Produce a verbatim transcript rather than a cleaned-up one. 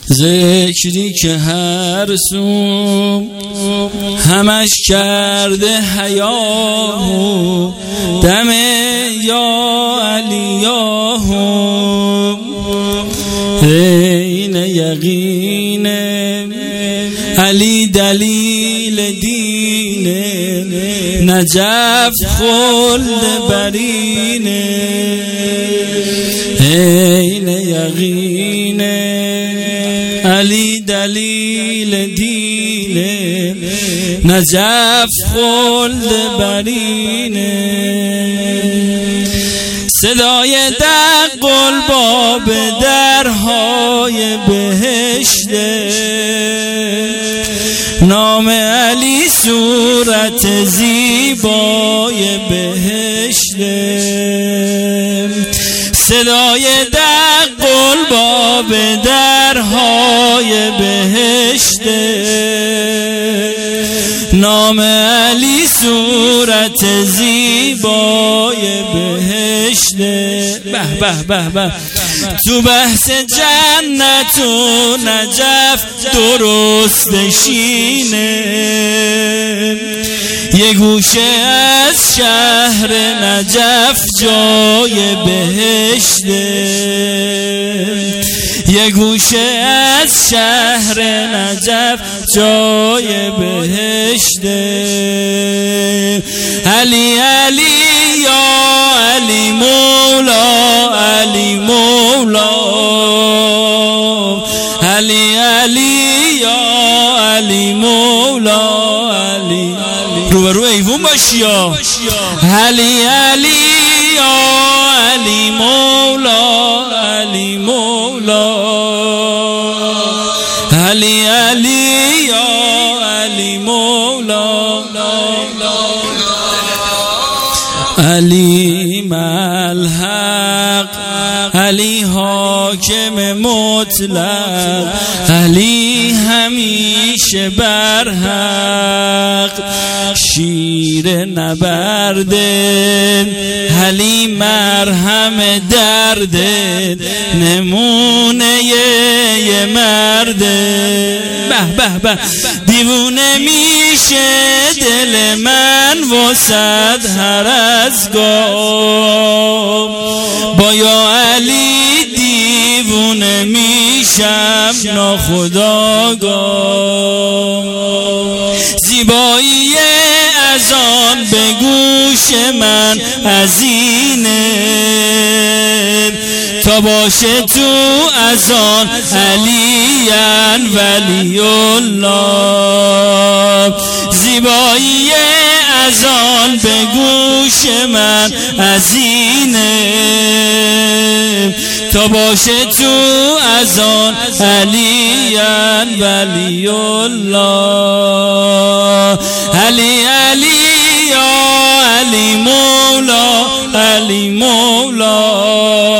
ذکری که هر سو همش کرده حیاهو دم یا علیاهو این یقین علی دلیل دینه نجف خلد برینه این یقین علی دلیل دینه نجف خلد برینه صدای دق الباب درهای بهشته نام علی صورت زیبای بهشته صدای دق الباب درهای بهشته نام علی صورت زیبای بهشته به به به به تو بحث جنت و نجف درست نشینه یه گوشه از شهر نجف جای بهشته یه گوشه از شهر نجف جای بهشته علی علی یا علی مولا علی مولا علی علی یا علی مولا علی رو به رو ایوون باشی یا علی علی یا علی مولا علی مولا علی علی یا علی مولا علی ملحق علی حاکم مطلق علی همیشه برحق شیر نبرد علی مرهم درد نمونه یه مرد به به به دیوونه میشه دل من وسط هر از گام با یا علی دیوونه میشم ناخودآگاه زیبایی از آن به گوش من ازینه تا باشه تو از آن علیان ولی الله زیبایی از آن به گوش من ازینه تا باشه تو از آن علیان ولی الله علی علی یا علی مولا علی مولا